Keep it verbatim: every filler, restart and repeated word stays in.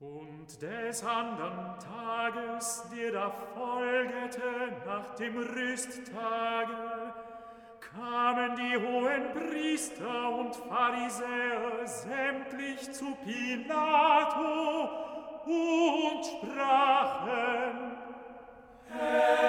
Und des andern Tages, der da folgete nach dem Rüsttage, kamen die hohen Priester und Pharisäer sämtlich zu Pilato und sprachen: Herr,